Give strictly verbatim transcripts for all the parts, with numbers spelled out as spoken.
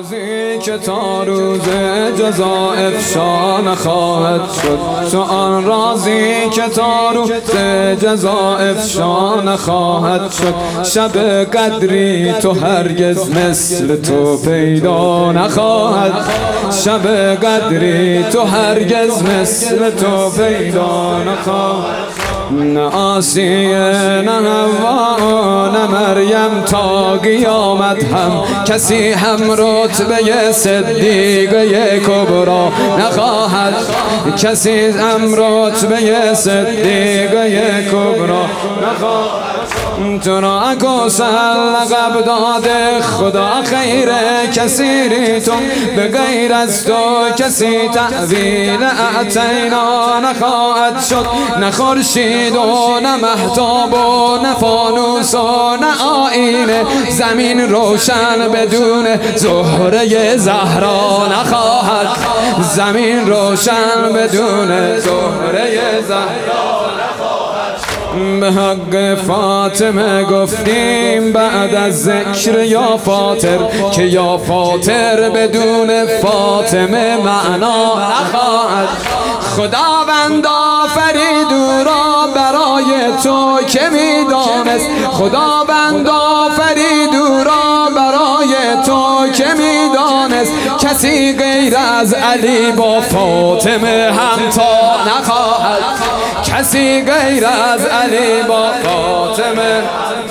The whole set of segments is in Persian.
روزی که تا روز جزا افشا نخواهد شد، تو آن رازی که تا روز جزا افشا نخواهد شد. شب قدری تو هرگز مثل تو پیدا نخواهد، شب قدری تو هرگز مثل تو پیدا نخواهد. نه آسیه نه حوا نه مریم تا قیامت هم کسی هم رتبه صدیقه کبرا نخواهد، کسی هم رتبه صدیقه کبرا نخواهد. تو را کوثر لقب داده خدا خیر کثیری، تو به غیر از تو کسی تأویل اعطینا نخواهد شد. نه خورشید و نه مهتاب و نه فانوس و نه آینه، زمین روشن بدون زهره زهرا نخواهد، زمین روشن بدون زهره زهرا. به حق فاطمه گفتیم بعد از ذکر یا فاطر که یا فاطر بدون فاطمه معنا نخواهد. خداوند آفرید او را برای تو که میدانست، خداوند آفرید او را برای تو که میدانست. کسی غیر از علی با فاطمه همتا نخواهد، کسی غیر از علی با فاطمه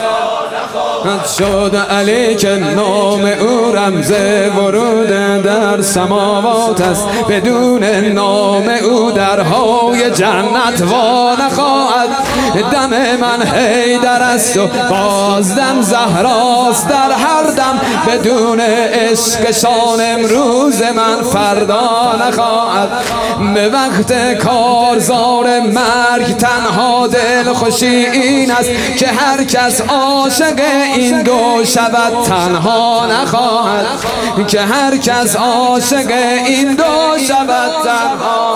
شد. علی که نام او رمز ورود در سماوات است، بدون نام او درهای جنت وا نخواهد. دم من حیدر است و بازدم زهراست در هر دم، بدون عشقشان امروز من فردا نخواهد. به وقت کارزار مرگ تنها دل خوشی این است که هر کس عاشق این دو شود تنها نخواهد، که هر کس عاشق این دو شود تنها.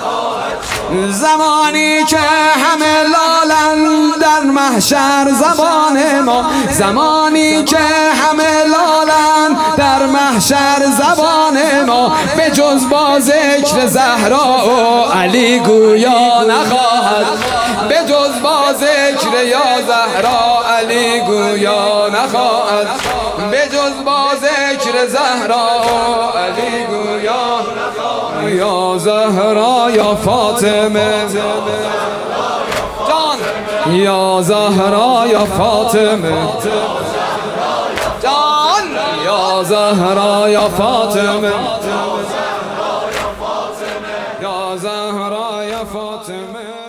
زمانی که همه لالن در محشر زبان ما، زمانی که همه لالن در محشر زبان ما، به جز با ذکر زهرا و علی گویا نخواهد، به جز با ذکر یا زهرا علی گویا نخواهد، به جز با ذکر زهرا و علی گویا. یا زهرا یا فاطمه جان، یا زهرا یا فاطمه جان، یا زهرا یا فاطمه، یا زهرا یا فاطمه.